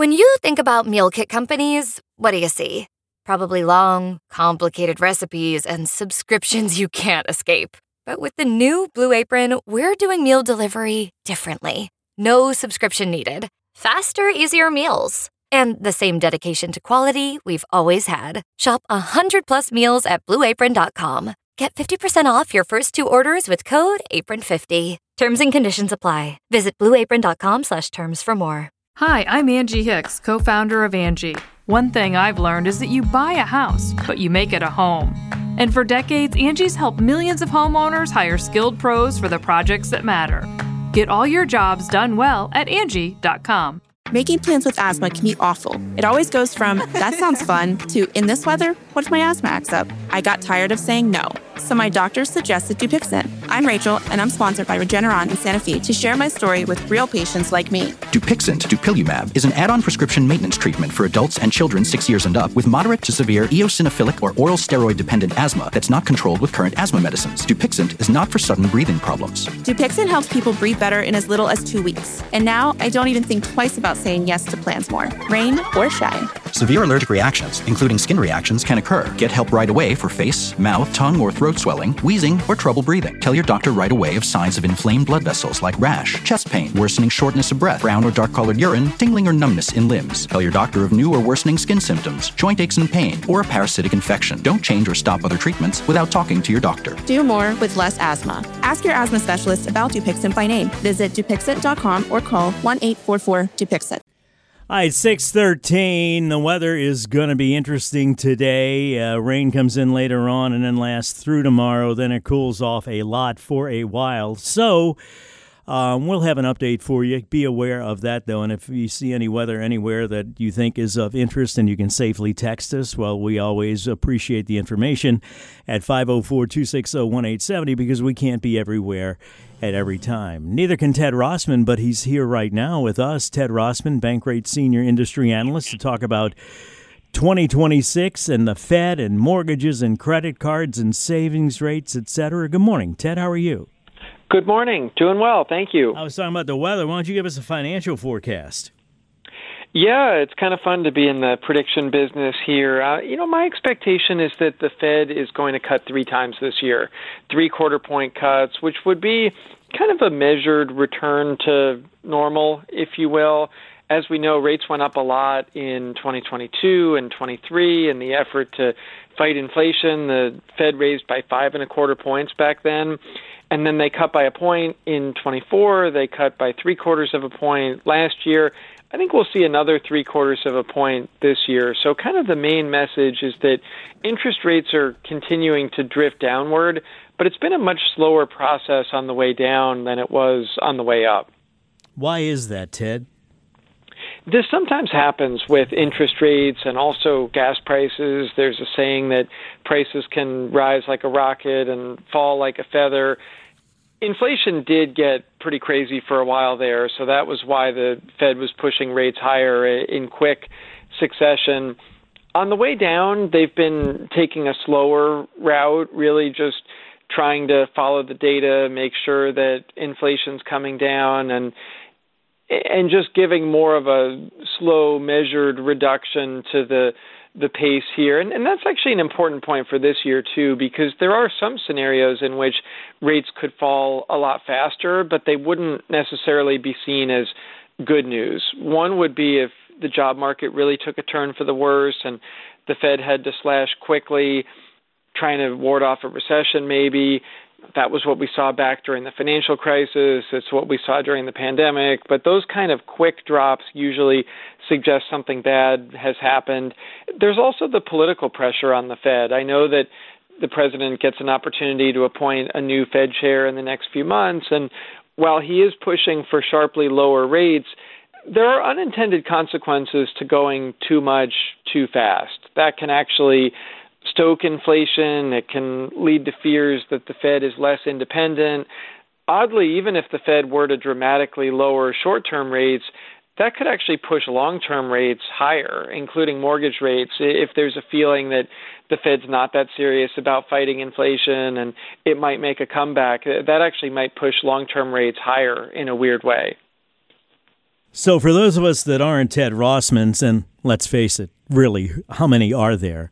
When you think about meal kit companies, what do you see? Probably long, complicated recipes and subscriptions you can't escape. But with the new Blue Apron, we're doing meal delivery differently. No subscription needed. Faster, easier meals. And the same dedication to quality we've always had. Shop 100 plus meals at blueapron.com. Get 50% off your first 2 orders with code APRON50. Terms and conditions apply. Visit blueapron.com/terms for more. Hi, I'm Angie Hicks, co-founder of Angie. One thing I've learned is that you buy a house, but you make it a home. And for decades, Angie's helped millions of homeowners hire skilled pros for the projects that matter. Get all your jobs done well at Angie.com. Making plans with asthma can be awful. It always goes from, that sounds fun, to, in this weather, what if my asthma acts up? I got tired of saying no, so my doctor suggested Dupixent. I'm Rachel, and I'm sponsored by Regeneron and Sanofi to share my story with real patients like me. Dupixent, dupilumab, is an add-on prescription maintenance treatment for adults and children 6 years and up with moderate to severe eosinophilic or oral steroid-dependent asthma that's not controlled with current asthma medicines. Dupixent is not for sudden breathing problems. Dupixent helps people breathe better in as little as 2 weeks. And now I don't even think twice about saying yes to plans more, rain or shine. Severe allergic reactions, including skin reactions, can occur. Get help right away for face, mouth, tongue, or throat swelling, wheezing, or trouble breathing. Tell your doctor right away of signs of inflamed blood vessels like rash, chest pain, worsening shortness of breath, brown or dark-colored urine, tingling or numbness in limbs. Tell your doctor of new or worsening skin symptoms, joint aches and pain, or a parasitic infection. Don't change or stop other treatments without talking to your doctor. Do more with less asthma. Ask your asthma specialist about Dupixent by name. Visit Dupixent.com or call 1-844-DUPIXENT. All right, 6:13. The weather is going to be interesting today. Rain comes in later on and then lasts through tomorrow. Then it cools off a lot for a while. So we'll have an update for you. Be aware of that, though. And if you see any weather anywhere that you think is of interest and you can safely text us, well, we always appreciate the information at 504-260-1870 because we can't be everywhere at every time. Neither can Ted Rossman, but he's here right now with us. Ted Rossman, Bankrate Senior Industry Analyst, to talk about 2026 and the Fed and mortgages and credit cards and savings rates, et cetera. Good morning, Ted. How are you? Good morning. Doing well. Thank you. I was talking about the weather. Why don't you give us a financial forecast? Yeah, it's kind of fun to be in the prediction business here. My expectation is that the Fed is going to cut 3 times this year, 3/4 point cuts, which would be kind of a measured return to normal, if you will. As we know, rates went up a lot in 2022 and 23 in the effort to fight inflation. The Fed raised by 5.25 points back then. And then they cut by a point in 24. They cut by 3/4 point last year. I think we'll see another 3/4 point this year. So kind of the main message is that interest rates are continuing to drift downward, but it's been a much slower process on the way down than it was on the way up. Why is that, Ted? This sometimes happens with interest rates and also gas prices. There's a saying that prices can rise like a rocket and fall like a feather. Inflation did get pretty crazy for a while there, so that was why the Fed was pushing rates higher in quick succession. On the way down, they've been taking a slower route, really just trying to follow the data, make sure that inflation's coming down, and just giving more of a slow, measured reduction to the pace here. And that's actually an important point for this year, too, because there are some scenarios in which rates could fall a lot faster, but they wouldn't necessarily be seen as good news. One would be if the job market really took a turn for the worse and the Fed had to slash quickly, trying to ward off a recession maybe. That was what we saw back during the financial crisis. It's what we saw during the pandemic. But those kind of quick drops usually suggest something bad has happened. There's also the political pressure on the Fed. I know that the president gets an opportunity to appoint a new Fed chair in the next few months. And while he is pushing for sharply lower rates, there are unintended consequences to going too much too fast. That can actually stoke inflation. It can lead to fears that the Fed is less independent. Oddly, even if the Fed were to dramatically lower short-term rates, that could actually push long-term rates higher, including mortgage rates, if there's a feeling that the Fed's not that serious about fighting inflation and it might make a comeback. That actually might push long-term rates higher in a weird way. So for those of us that aren't Ted Rossmans, and let's face it, really, how many are there?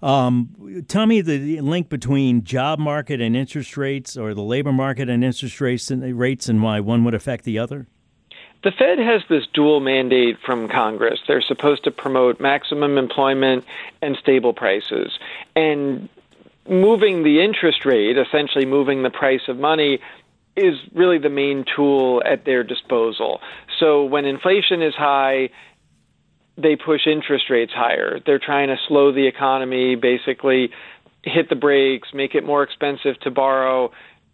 Tell me the link between job market and interest rates, or the labor market and interest rates, and why one would affect the other. The Fed has this dual mandate from Congress. They're supposed to promote maximum employment and stable prices. And moving the interest rate, essentially moving the price of money, is really the main tool at their disposal. So when inflation is high, they push interest rates higher. They're trying to slow the economy, basically hit the brakes, make it more expensive to borrow.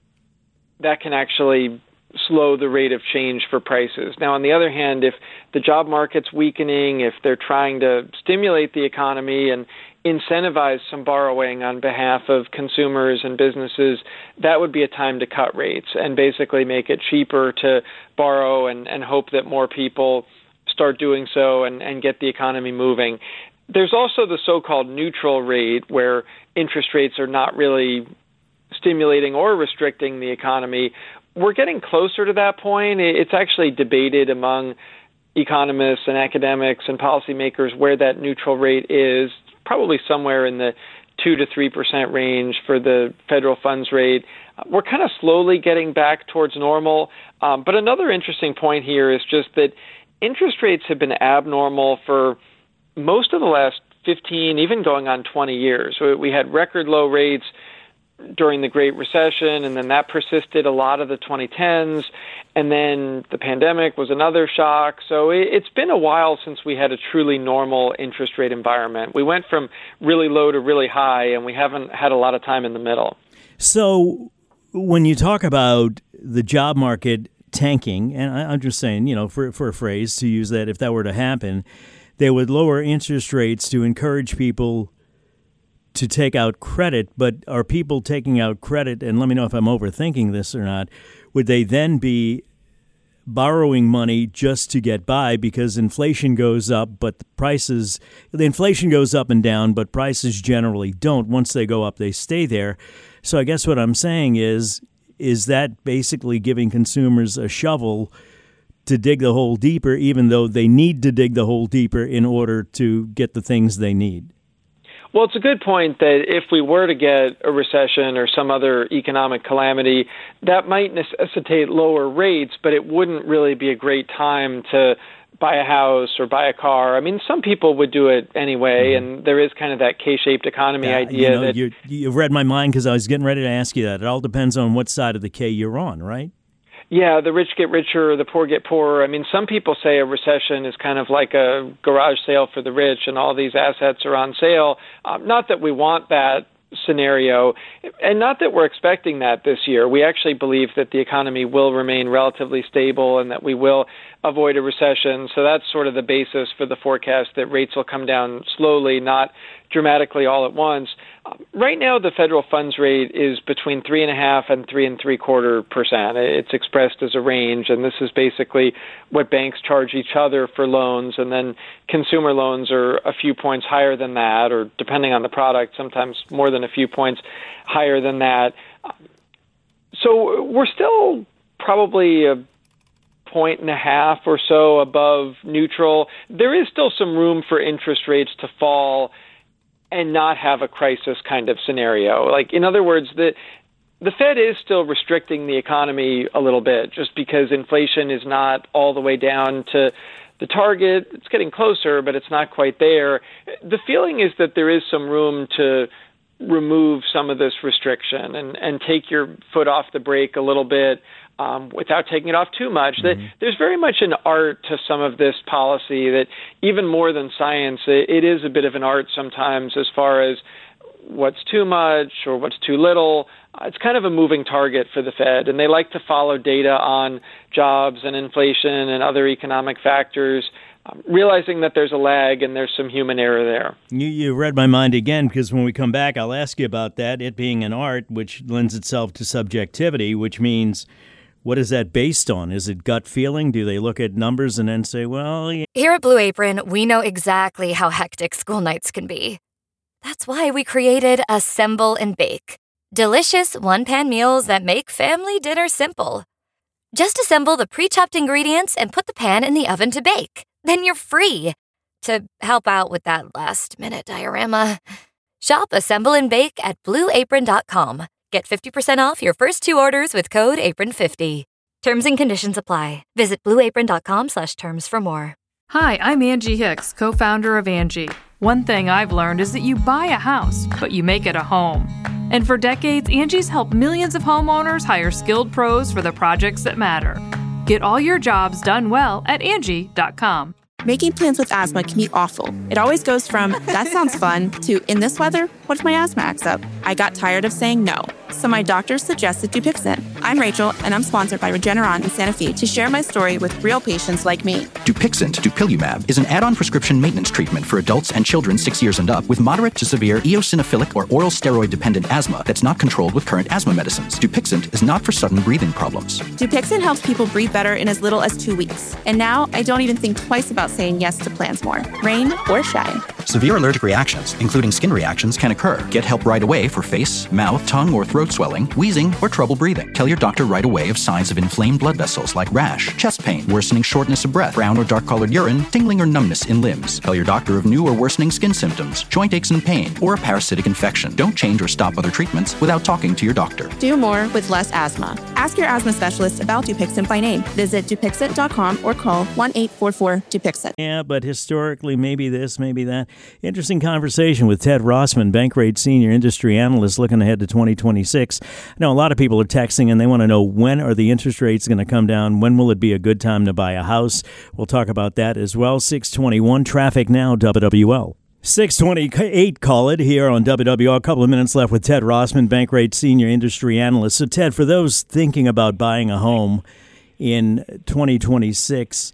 That can actually slow the rate of change for prices. Now, on the other hand, if the job market's weakening, if they're trying to stimulate the economy and incentivize some borrowing on behalf of consumers and businesses, that would be a time to cut rates and basically make it cheaper to borrow and hope that more people start doing so and get the economy moving. There's also the so-called neutral rate, where interest rates are not really stimulating or restricting the economy. We're getting closer to that point. It's actually debated among economists and academics and policymakers where that neutral rate is, probably somewhere in the 2 to 3% range for the federal funds rate. We're kind of slowly getting back towards normal. But another interesting point here is just that interest rates have been abnormal for most of the last 15, even going on 20 years. So we had record low rates during the Great Recession, and then that persisted a lot of the 2010s, and then the pandemic was another shock. So it's been a while since we had a truly normal interest rate environment. We went from really low to really high, and we haven't had a lot of time in the middle. So when you talk about the job market tanking, and I'm just saying, for a phrase to use that, if that were to happen, they would lower interest rates to encourage people to take out credit. But are people taking out credit, and let me know if I'm overthinking this or not, would they then be borrowing money just to get by because inflation goes up, but the inflation goes up and down, but prices generally don't. Once they go up, they stay there. So I guess what I'm saying is that basically giving consumers a shovel to dig the hole deeper, even though they need to dig the hole deeper in order to get the things they need? Well, it's a good point that if we were to get a recession or some other economic calamity, that might necessitate lower rates, but it wouldn't really be a great time to buy a house or buy a car. I mean, some people would do it anyway, and there is kind of that K-shaped economy idea. You've read my mind, because I was getting ready to ask you that. It all depends on what side of the K you're on, right? Yeah, the rich get richer, the poor get poorer. I mean, some people say a recession is kind of like a garage sale for the rich and all these assets are on sale. Not that we want that scenario, and not that we're expecting that this year. We actually believe that the economy will remain relatively stable and that we will avoid a recession. So that's sort of the basis for the forecast that rates will come down slowly, not dramatically all at once. Right now, the federal funds rate is between 3.5% and 3.75%. It's expressed as a range, and this is basically what banks charge each other for loans, and then consumer loans are a few points higher than that, or depending on the product, sometimes more than a few points higher than that. So we're still probably a 1.5 or so above neutral. There is still some room for interest rates to fall and not have a crisis kind of scenario. Like, in other words, the Fed is still restricting the economy a little bit just because inflation is not all the way down to the target. It's getting closer, but it's not quite there. The feeling is that there is some room to remove some of this restriction and take your foot off the brake a little bit without taking it off too much. Mm-hmm. There's very much an art to some of this policy that, even more than science, it is a bit of an art sometimes as far as what's too much or what's too little. It's kind of a moving target for the Fed, and they like to follow data on jobs and inflation and other economic factors, realizing that there's a lag and there's some human error there. You read my mind again, because when we come back, I'll ask you about that, it being an art, which lends itself to subjectivity, which means, what is that based on? Is it gut feeling? Do they look at numbers and then say, well... Yeah. Here at Blue Apron, we know exactly how hectic school nights can be. That's why we created Assemble and Bake. Delicious one-pan meals that make family dinner simple. Just assemble the pre-chopped ingredients and put the pan in the oven to bake. Then you're free to help out with that last-minute diorama. Shop, assemble, and bake at BlueApron.com. Get 50% off your first 2 orders with code APRON50. Terms and conditions apply. Visit BlueApron.com/terms for more. Hi, I'm Angie Hicks, co-founder of Angie. One thing I've learned is that you buy a house, but you make it a home. And for decades, Angie's helped millions of homeowners hire skilled pros for the projects that matter. Get all your jobs done well at Angie.com. Making plans with asthma can be awful. It always goes from, that sounds fun, to, in this weather, what if my asthma acts up? I got tired of saying no, so my doctor suggested Dupixent. I'm Rachel, and I'm sponsored by Regeneron in Santa Fe to share my story with real patients like me. Dupixent, dupilumab, is an add-on prescription maintenance treatment for adults and children 6 years and up with moderate to severe eosinophilic or oral steroid-dependent asthma that's not controlled with current asthma medicines. Dupixent is not for sudden breathing problems. Dupixent helps people breathe better in as little as 2 weeks. And now I don't even think twice about saying yes to plans more, rain or shine. Severe allergic reactions, including skin reactions, can occur. Get help right away for face, mouth, tongue, or throat swelling, wheezing, or trouble breathing. Tell your doctor right away of signs of inflamed blood vessels like rash, chest pain, worsening shortness of breath, brown or dark-colored urine, tingling or numbness in limbs. Tell your doctor of new or worsening skin symptoms, joint aches and pain, or a parasitic infection. Don't change or stop other treatments without talking to your doctor. Do more with less asthma. Ask your asthma specialist about Dupixent by name. Visit Dupixent.com or call 1-844-DUPIXENT. Yeah, but historically, maybe this, maybe that. Interesting conversation with Ted Rossman, Bankrate Senior Industry Analyst, looking ahead to 2026. I know a lot of people are texting and they want to know, when are the interest rates going to come down? When will it be a good time to buy a house? We'll talk about that as well. 621 traffic now, WWL. 628, call it here on WWL. A couple of minutes left with Ted Rossman, Bankrate Senior Industry Analyst. So, Ted, for those thinking about buying a home in 2026,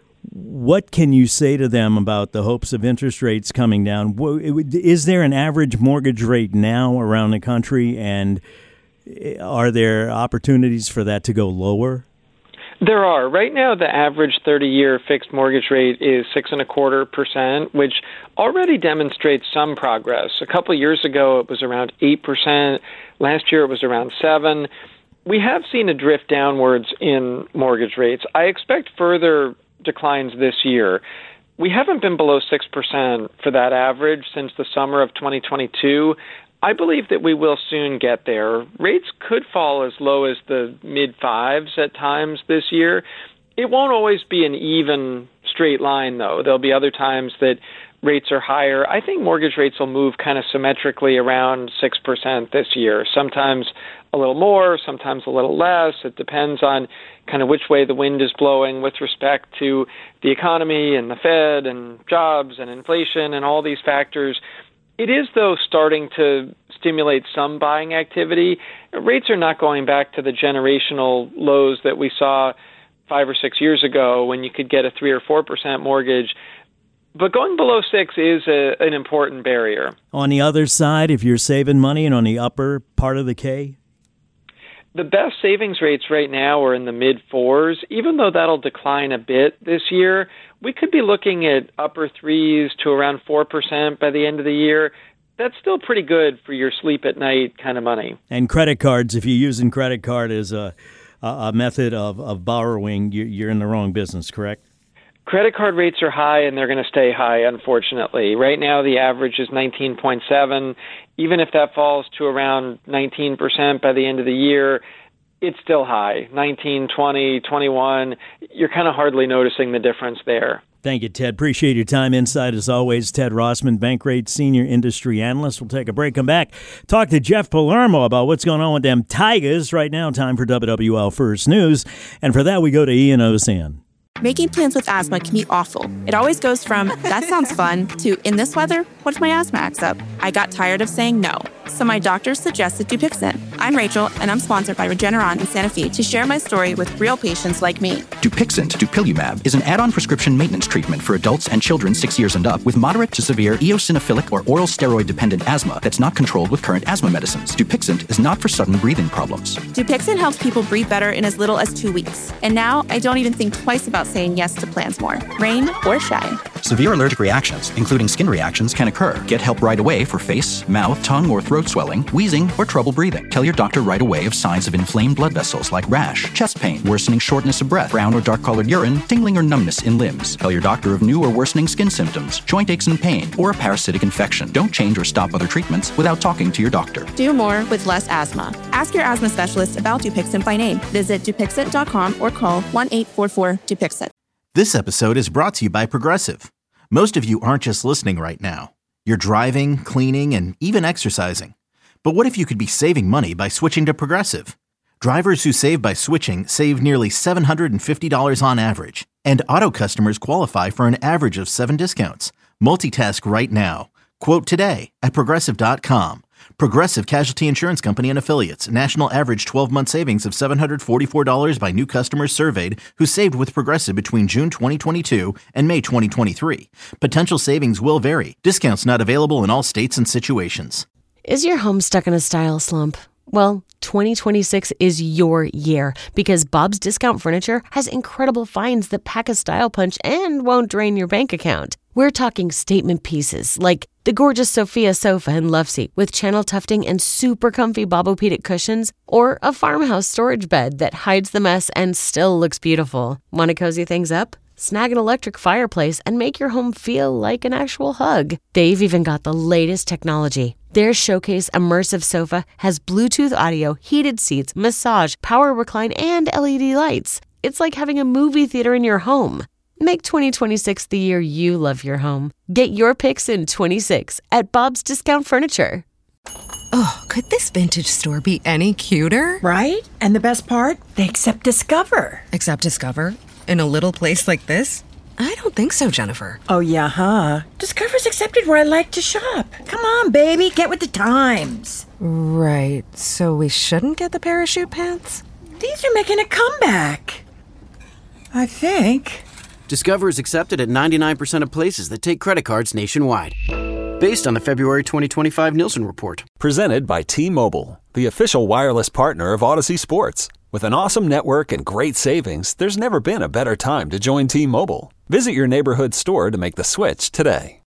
what can you say to them about the hopes of interest rates coming down? Is there an average mortgage rate now around the country, and are there opportunities for that to go lower? There are. Right now, the average 30-year fixed mortgage rate is 6.25%, which already demonstrates some progress. A couple of years ago, it was around 8%. Last year, it was around 7%. We have seen a drift downwards in mortgage rates. I expect further declines this year. We haven't been below 6% for that average since the summer of 2022. I believe that we will soon get there. Rates could fall as low as the mid-5s at times this year. It won't always be an even straight line, though. There'll be other times that rates are higher. I think mortgage rates will move kind of symmetrically around 6% this year. Sometimes a little more, sometimes a little less. It depends on kind of which way the wind is blowing with respect to the economy and the Fed and jobs and inflation and all these factors. It is, though, starting to stimulate some buying activity. Rates are not going back to the generational lows that we saw 5 or 6 years ago when you could get a 3 or 4% mortgage. But going below 6 is an important barrier. On the other side, if you're saving money and on the upper part of the K? The best savings rates right now are in the mid-4s. Even though that'll decline a bit this year, we could be looking at upper 3s to around 4% by the end of the year. That's still pretty good for your sleep at night kind of money. And credit cards, if you're using credit card as a method of borrowing, you're in the wrong business, correct? Credit card rates are high, and they're going to stay high, unfortunately. Right now, the average is 19.7. Even if that falls to around 19% by the end of the year, it's still high. 19, 20, 21. You're kind of hardly noticing the difference there. Thank you, Ted. Appreciate your time. Inside, as always, Ted Rossman, Bankrate Senior Industry Analyst. We'll take a break, come back, talk to Jeff Palermo about what's going on with them Tigers. Right now, time for WWL First News. And for that, we go to Ian Osan. Making plans with asthma can be awful. It always goes from, that sounds fun, to, in this weather, what if my asthma acts up? I got tired of saying no, so my doctor suggested Dupixent. I'm Rachel, and I'm sponsored by Regeneron in Santa Fe to share my story with real patients like me. Dupixent, dupilumab, is an add-on prescription maintenance treatment for adults and children 6 years and up with moderate to severe eosinophilic or oral steroid-dependent asthma that's not controlled with current asthma medicines. Dupixent is not for sudden breathing problems. Dupixent helps people breathe better in as little as 2 weeks. And now I don't even think twice about saying yes to plans more, rain or shine. Severe allergic reactions, including skin reactions, can occur. Get help right away for face, mouth, tongue, or throat swelling, wheezing, or trouble breathing. Tell your doctor right away of signs of inflamed blood vessels like rash, chest pain, worsening shortness of breath, brown or dark-colored urine, tingling or numbness in limbs. Tell your doctor of new or worsening skin symptoms, joint aches and pain, or a parasitic infection. Don't change or stop other treatments without talking to your doctor. Do more with less asthma. Ask your asthma specialist about Dupixent by name. Visit Dupixent.com or call 1-844-DUPIXENT. This episode is brought to you by Progressive. Most of you aren't just listening right now. You're driving, cleaning, and even exercising. But what if you could be saving money by switching to Progressive? Drivers who save by switching save nearly $750 on average. And auto customers qualify for an average of 7 discounts. Multitask right now. Quote today at Progressive.com. Progressive Casualty Insurance Company and Affiliates. National average 12-month savings of $744 by new customers surveyed who saved with Progressive between June 2022 and May 2023. Potential savings will vary. Discounts not available in all states and situations. Is your home stuck in a style slump? Well, 2026 is your year because Bob's Discount Furniture has incredible finds that pack a style punch and won't drain your bank account. We're talking statement pieces like the gorgeous Sophia sofa and love seat with channel tufting and super comfy Bobopedic cushions, or a farmhouse storage bed that hides the mess and still looks beautiful. Want to cozy things up? Snag an electric fireplace and make your home feel like an actual hug. They've even got the latest technology. Their Showcase Immersive Sofa has Bluetooth audio, heated seats, massage, power recline, and LED lights. It's like having a movie theater in your home. Make 2026 the year you love your home. Get your picks in 26 at Bob's Discount Furniture. Oh, could this vintage store be any cuter? Right? And the best part? They accept Discover. Accept Discover? In a little place like this? I don't think so, Jennifer. Oh, yeah, huh? Discover's accepted where I like to shop. Come on, baby, get with the times. Right, so we shouldn't get the parachute pants? These are making a comeback. I think. Discover is accepted at 99% of places that take credit cards nationwide. Based on the February 2025 Nielsen report. Presented by T-Mobile, the official wireless partner of Odyssey Sports. With an awesome network and great savings, there's never been a better time to join T-Mobile. Visit your neighborhood store to make the switch today.